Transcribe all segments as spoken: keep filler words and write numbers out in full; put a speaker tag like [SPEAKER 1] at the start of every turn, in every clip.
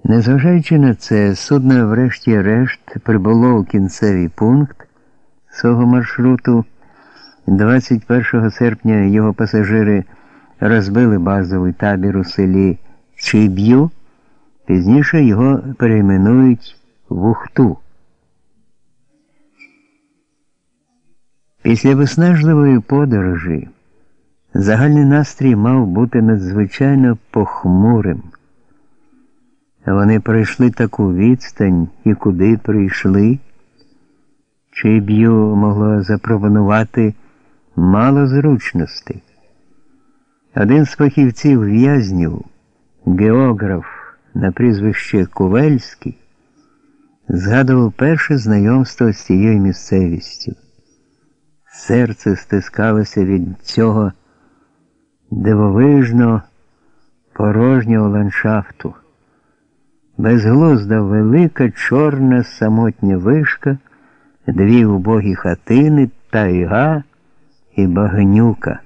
[SPEAKER 1] Незважаючи на це, судно врешті-решт прибуло у кінцевий пункт свого маршруту. двадцять першого серпня його пасажири розбили базовий табір у селі Чиб'ю, пізніше його перейменують в Ухту. Після виснажливої подорожі загальний настрій мав бути надзвичайно похмурим. Вони пройшли таку відстань і куди прийшли. Чиб'ю могло запропонувати мало зручностей. Один з фахівців в'язнів, географ на прізвище Кувельський, згадував перше знайомство з цією місцевістю. Серце стискалося від цього дивовижно порожнього ландшафту. Безглузда велика чорна самотня вишка, дві убогі хатини, тайга і багнюка.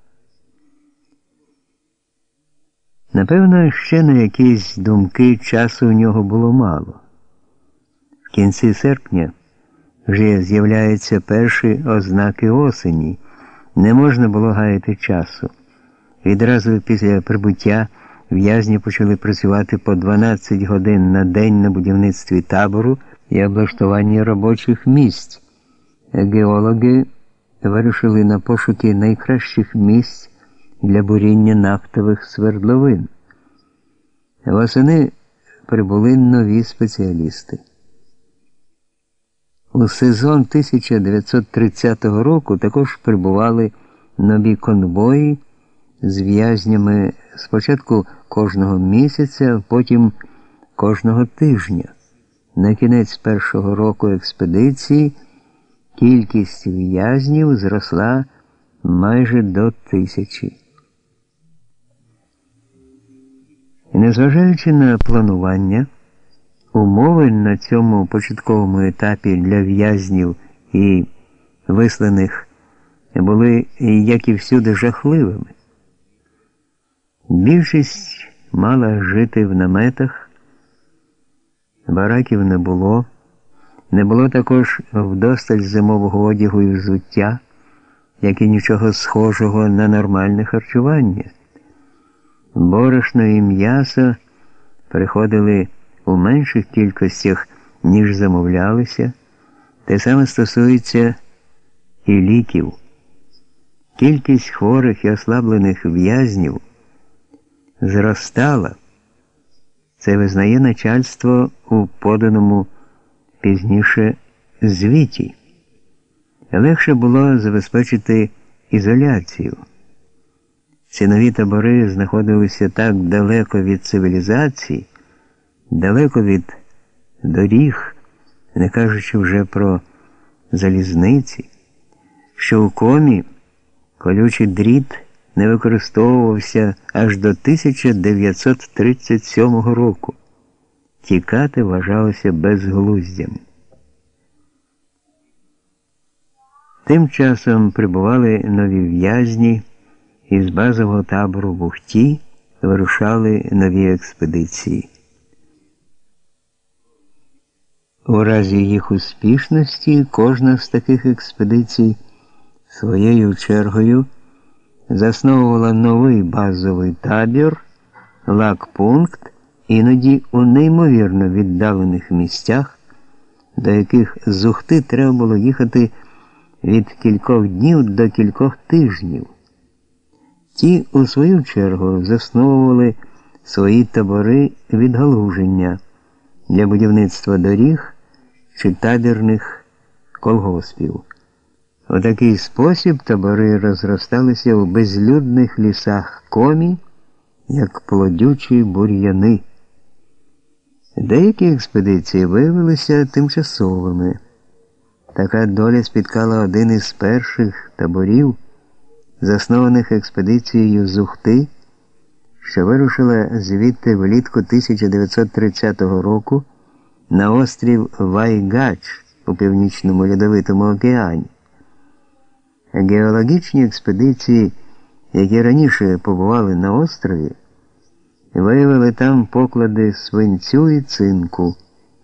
[SPEAKER 1] Напевно, ще на якісь думки часу у нього було мало. В кінці серпня вже з'являються перші ознаки осені. Не можна було гаяти часу. Відразу після прибуття в'язні почали працювати по дванадцять годин на день на будівництві табору і облаштуванні робочих місць. Геологи вирушили на пошуки найкращих місць для буріння нафтових свердловин. Восени прибули нові спеціалісти. У сезон тисяча дев'ятсот тридцятого року також прибували нові конвої з в'язнями спочатку кожного місяця, потім кожного тижня. На кінець першого року експедиції кількість в'язнів зросла майже до тисячі. І незважаючи на планування, умови на цьому початковому етапі для в'язнів і висланих були, як і всюди, жахливими. Більшість мала жити в наметах, бараків не було, не було також вдосталь зимового одягу і взуття, як і нічого схожого на нормальне харчування. Борошно і м'ясо приходили у менших кількостях, ніж замовлялися. Те саме стосується і ліків. Кількість хворих і ослаблених в'язнів зростала. Це визнає начальство у поданому пізніше звіті. Легше було забезпечити ізоляцію. Ці нові табори знаходилися так далеко від цивілізації, далеко від доріг, не кажучи вже про залізниці, що у Комі колючий дріт не використовувався аж до тисяча дев'ятсот тридцять сьомого року. Тікати вважалося безглуздям. Тим часом прибували нові в'язні, і з базового табору в Ухті вирушали нові експедиції. У разі їх успішності кожна з таких експедицій своєю чергою засновувала новий базовий табір, лагпункт, іноді у неймовірно віддалених місцях, до яких з Ухти треба було їхати від кількох днів до кількох тижнів. Ті, у свою чергу, засновували свої табори відгалуження для будівництва доріг чи табірних колгоспів. У такий спосіб табори розросталися у безлюдних лісах Комі, як плодючі бур'яни. Деякі експедиції виявилися тимчасовими. Така доля спіткала один із перших таборів, заснованих експедицією з Ухти, що вирушила звідти влітку тисяча дев'ятсот тридцятого року на острів Вайгач у Північному Льодовитому океані. Геологічні експедиції, які раніше побували на острові, Виявили там поклади свинцю і цинку.